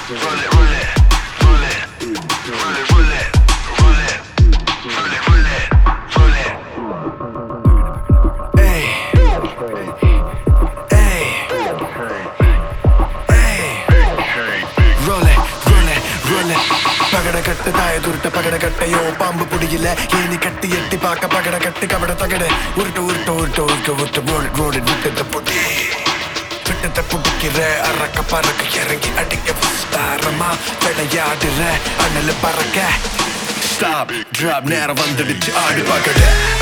roll it, roll it, roll it, roll it, roll it, roll it, roll it, roll it, roll it. Hey, hey, hey, roll it, roll it, roll it. Pakoda கட்டு தாய துருட்ட பகட கட்டையோ பாம்பு புடியில any கட்டி எட்டி பாக்க பகட கட்டு கபட தகடு உருட்டு உருட்டு உருட்டு உருட்டு உருட்டு ரோடு ரோடு விட்டத புடி விட்டத புடிக்கிற அரக்க பறக்க இறங்கி அடிக்க விஸ்தாரமா விளையாடுற அனல் பறக்க ஸ்டாப் டிராப் நேரம் வந்துடுச்சு ஆடி பகட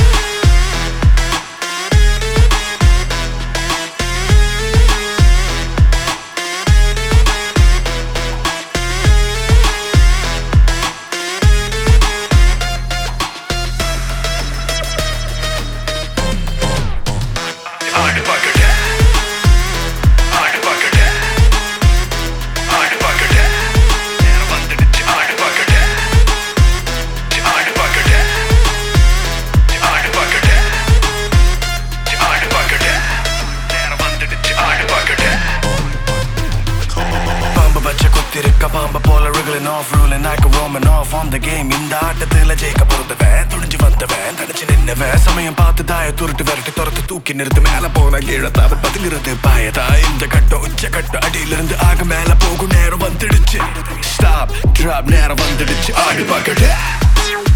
பாம்ப போல wriggling off ruling like a roaming off on the game இந்த ஆட்டத்துல ஜெயிக்க பொறுத்தவன் துணிஞ்சு வந்தவன் தனிச்சு நின்னவன் சமயம் பார்த்து தாய துருட்டு விரட்டி துரத்து தூக்கி நிறுத்து மேல போன கீழத்தாவ பதிலிருந்து பாயதா இந்த கட்டம் உச்ச கட்டம் அடியிலிருந்து ஆக மேல போகும் நேரம் வந்துடுச்சு ஸ்டாப் டிராப் நேரம் வந்துடுச்சு ஆடி பகட